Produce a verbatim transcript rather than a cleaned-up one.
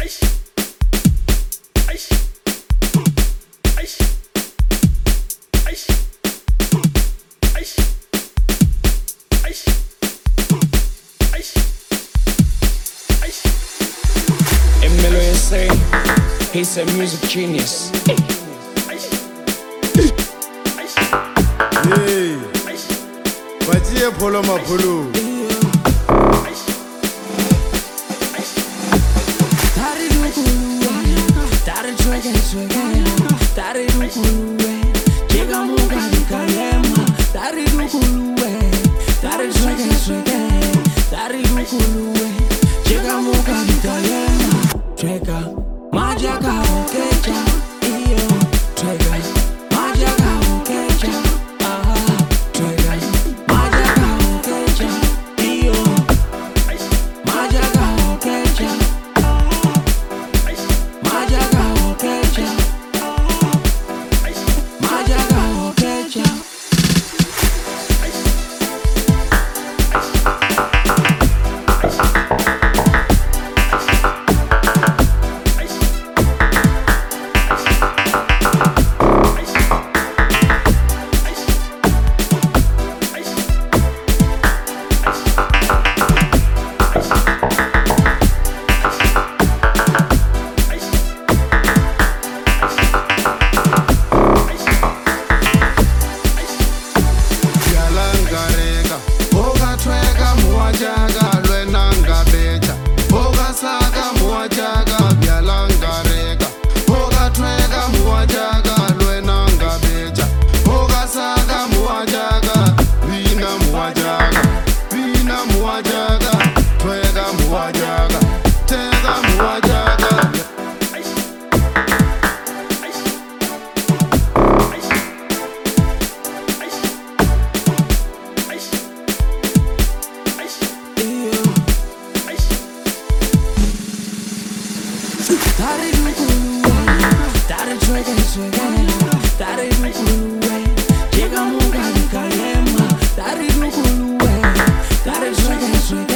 He's a music genius. Hey, Batia Polo Mapulu. Majaga okecha, iyo, twega. Majaga okecha, aha, twega. Majaga okecha, iyo. Majaga okecha, majaga okecha, majaga okecha. Tari dukuluwe, tari twege twege, tari dukuluwe, chega munga nikalema, tari dukuluwe, tari twege twege.